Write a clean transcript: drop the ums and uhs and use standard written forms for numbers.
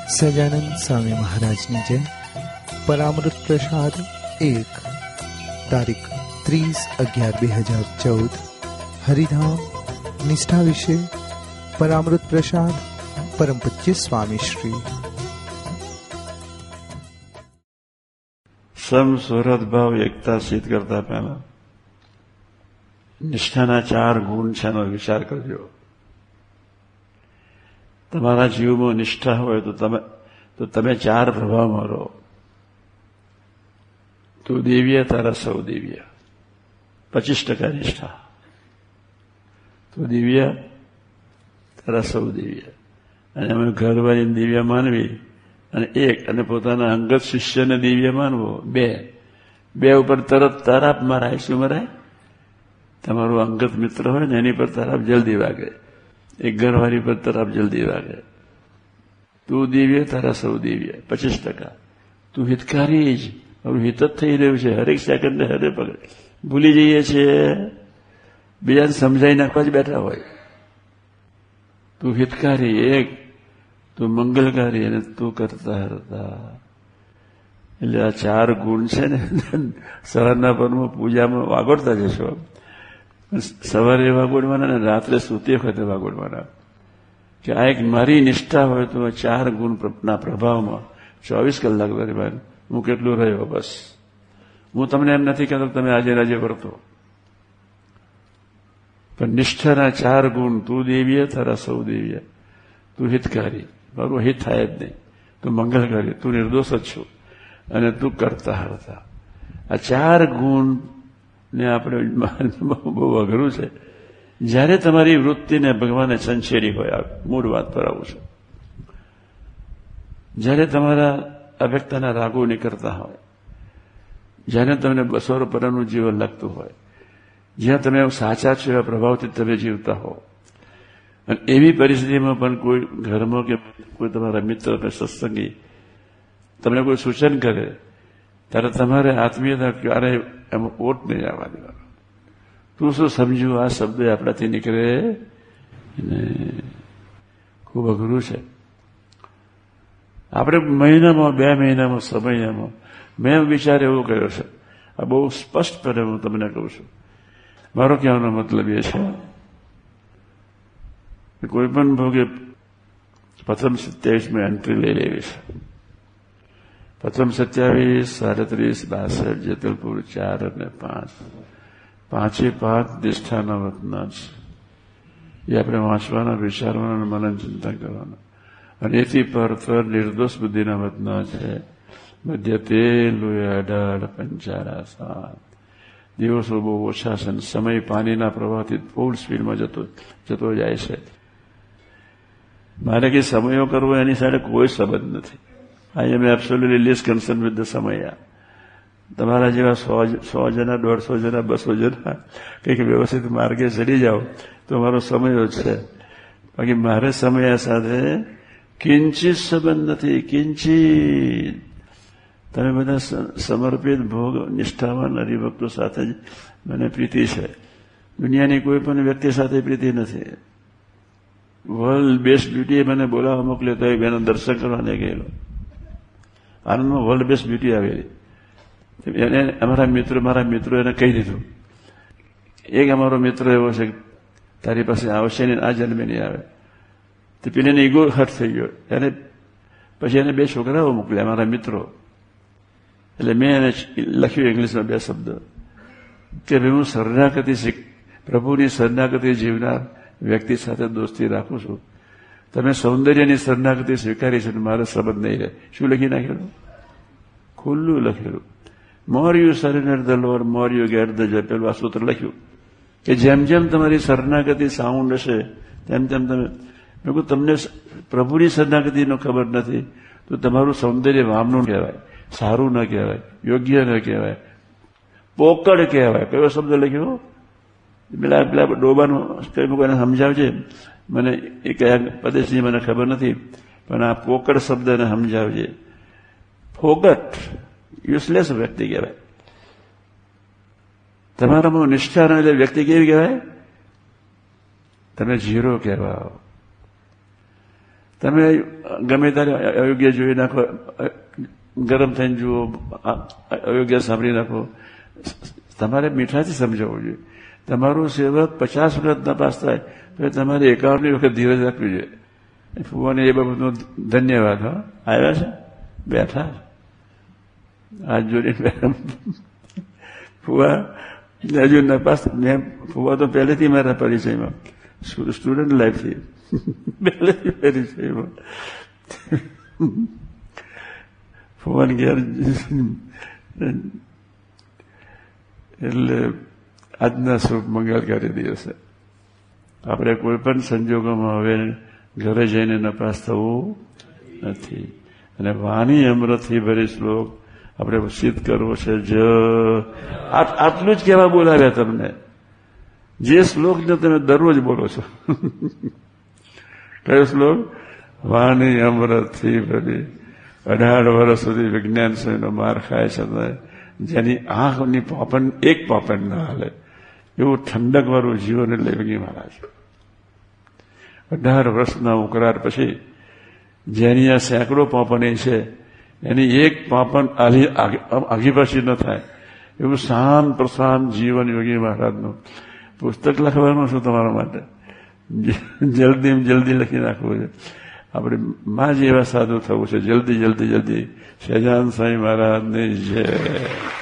સજાનંદ સ્વામી મહારાજની જય. પરામૃત પ્રસાદ 1 તારીખ 30/11/2014. હરિધામ નિષ્ઠા વિશે પરામૃત પ્રસાદ પરમ પૂજ્ય સ્વામી શ્રી. સમ સ્વરત ભાવ એકતા સિદ્ધ કરતા પહેલા નિષ્ઠાના 4 ગુણ છે એનો વિચાર કરજો. તમારા જીવમાં નિષ્ઠા હોય તો તમે 4 પ્રભાવમાં રહો. તું દિવ્ય, તારા સૌ દિવ્ય. 25% નિષ્ઠા. તું દિવ્ય, તારા સૌ દિવ્ય. અને અમે ઘરવાળીને દિવ્ય માનવી અને 1 અને પોતાના અંગત શિષ્યને દિવ્ય માનવો 2 ઉપર તરત તારાપ મરાય. શું મરાય? તમારું અંગત મિત્ર હોય ને એની પર તારાપ જલ્દી વાગે. એક ઘરવાળી પર તરફ જલ્દી વાગે. તું દિવ્ય, તારા સૌ દિવ્ય. 25%. તું હિતકારી જ. મારું હિત જ થઈ રહ્યું છે. હરેક સેકન્ડે હરેક પગલે ભૂલી જઈએ છીએ. બીજાને સમજાઈ નાખવા જ બેઠા હોય. તું હિતકારી 1, તું મંગલકારી અને તું કરતા હરતા. એટલે આ 4 ગુણ છે ને સવારના પરમાં પૂજામાં વાગોડતા જશો. સવારે વાગોડવાના ને રાત્રે સૂતી વખતે વાગોડવાના. કે આ એક મારી નિષ્ઠા હોય તો 4 ગુણના પ્રભાવમાં 24 કલાક દરમિયાન હું કેટલું રહ્યો. બસ હું તમને એમ નથી કહેતો તમે આજે વર્તો, પણ નિષ્ઠાના 4 ગુણ. તું દિવ્ય, તારા સૌ દિવ્ય. તું હિતકારી, મારું હિત થાય જ નહીં. તું મંગલકારી, તું નિર્દોષ જ છું. અને તું કરતા હરતા. આ 4 ગુણ ને આપણે બહુ અઘરું છે. જ્યારે તમારી વૃત્તિને ભગવાને સંચેરી હોય, મૂળ વાત પર આવું છું, જ્યારે તમારા અવ્યક્તના રાગો નીકળતા હોય, જ્યારે તમને 200 પરનું જીવન લાગતું હોય, જ્યાં તમે સાચા છો એવા પ્રભાવથી તમે જીવતા હો, અને એવી પરિસ્થિતિમાં પણ કોઈ ઘરમાં કે કોઈ તમારા મિત્ર કે સત્સંગી તમને કોઈ સૂચન કરે, ત્યારે તમારે આત્મીયતા ક્યારેય એમાં ઓટ નહીં આવવા દેવાનો. તું શું સમજ્યું? આ શબ્દ આપણાથી નીકળે ને ખૂબ અઘરું છે. આપણે મહિનામાં 2 મહિનામાં સમયમાં મેં વિચાર એવો કર્યો છે. આ બહુ સ્પષ્ટપણે હું તમને કહું છું. મારો કહેવાનો મતલબ એ છે કે કોઈ પણ ભોગે પ્રથમ 27 એન્ટ્રી લઈ લેવી છે. પ્રથમ 27, 37, 62, જેતલપુર 4 અને 5. 5 નિષ્ઠાના વતના છે. એ આપણે વાંચવાના, વિચારવાના, મનન ચિંતન કરવાના. અને એથી પર નિર્દોષ બુદ્ધિના વતના છે. મધ્ય તેલ 18, 55, 7. દિવસો બહુ ઓછા છે. સમય પાણીના પ્રવાહથી ફૂલ સ્પીડમાં જતો જાય છે. મારે કે સમયો કરવો એની સાથે કોઈ સંબંધ નથી. I am absolutely less concerned with the સમય. તમારા જેવા 100 જણા, 150 જણા, 200 જણા કંઈક વ્યવસ્થિત માર્ગે ચડી જાઓ તો મારો સમય જ છે. બાકી મારે સમય સાથે કિંચિત સંબંધ નથી. કિંચિત. તમે બધા સમર્પિત ભોગ નિષ્ઠાવાન હરિભક્તો સાથે જ મને પ્રીતિ છે. દુનિયાની કોઈ પણ વ્યક્તિ સાથે પ્રીતિ નથી. વર્લ્ડ બેસ્ટ બ્યુટીએ મને બોલાવવા મોકલ્યો તો એના દર્શન કરવાને ગયેલો. આનંદમાં વર્લ્ડ બેસ્ટ બ્યુટી આવેલી. એને મારા મિત્રો એને કહી દીધું. એક અમારો મિત્ર એવો છે તારી પાસે આવશે ને આ જન્મે નહીં આવે. તો પેલીને ઈગો હર્ટ થઈ ગયો. પછી એને 2 છોકરાઓ મોકલ્યા, મારા મિત્રો. એટલે મેં એને લખ્યું ઇંગ્લિશમાં 2 શબ્દ કે ભાઈ હું શરણાગતિ પ્રભુની શરણાગતિ જીવનાર વ્યક્તિ સાથે દોસ્તી રાખું છું. તમે સૌંદર્યની શરણાગતિ સ્વીકારી છે, મારે સંબંધ નહીં રહે. શું લખી નાખેલું? ખુલ્લું લખેલું. More you surrender the lord, more you get the joy. પેલું આ સૂત્ર લખ્યું કે જેમ જેમ તમારી શરણાગતિ સાઉન્ડ હશે તેમ તેમ તમે તમને પ્રભુની શરણાગતિનો ખબર નથી તો તમારું સૌંદર્ય વામનું કહેવાય, સારું ન કહેવાય, યોગ્ય ન કહેવાય, પોકળ કહેવાય. કયો શબ્દ લખ્યો? પેલા ડોબાનું કઈ મૂકવાને સમજાવજે મને. એ કયા પ્રદેશની મને ખબર નથી, પણ આ પોકળ શબ્દને સમજાવજે. ફોગટ, યુઝલેસ વ્યક્તિ કહેવાય. તમારામાં નિષ્ઠા ન એટલે વ્યક્તિ કેવી કહેવાય? તમે 0 કહેવાઓ. તમે ગમે ત્યારે અયોગ્ય જોઈ નાખો, ગરમ થઈને જુઓ, અયોગ્ય સાંભળી નાખો. તમારે મીઠાથી સમજાવવું જોઈએ. તમારું સેવક 50 વખત નપાસ થાય તો તમારે 51 વખત ધીરજ રાખવી જોઈએ. ફુવાને એ બાબતનો ધન્યવાદ. આવ્યા છે, બેઠા હાથ જોડીને. ફુવા હજુ નપાસ, મેં ફુવા તો પહેલેથી મારા પરિચયમાં, સ્ટુડન્ટ લાઈફથી પહેલેથી પરિચયમાં. ફુવાન ઘેર એટલે આજના શુભ મંગળકારી દિવસે આપણે કોઈ પણ સંજોગોમાં હવે ઘરે જઈને નપાસ થવું નથી. અને વાણી અમૃતથી ભરી શ્લોક આપણે સિદ્ધ કરવો છે. આટલું જ કહેવા બોલાવ્યા તમને. જે શ્લોકને તમે દરરોજ બોલો છો. કયો શ્લોક? વાણી અમૃતથી ભરી 18 વર્ષ સુધી વિજ્ઞાન સ્વામીનો માર ખાય છે, જેની આંખની પોપન એક પોપન ના હાલે એવું ઠંડક વાળું જીવન એટલે યોગી મહારાજ. 18 વર્ષના ઉકરાર પછી જેની આ સેંકડો પોપની છે, એની એક પોપન આગી પાછી ન થાય એવું શાંત પ્રશાંત જીવન યોગી મહારાજનું પુસ્તક લખવાનું છું તમારા માટે. જલ્દી લખી નાખવું છે. આપણે માં જેવા સાધુ થવું છે. જલ્દી સહેજાન સ્વામી મહારાજની જય.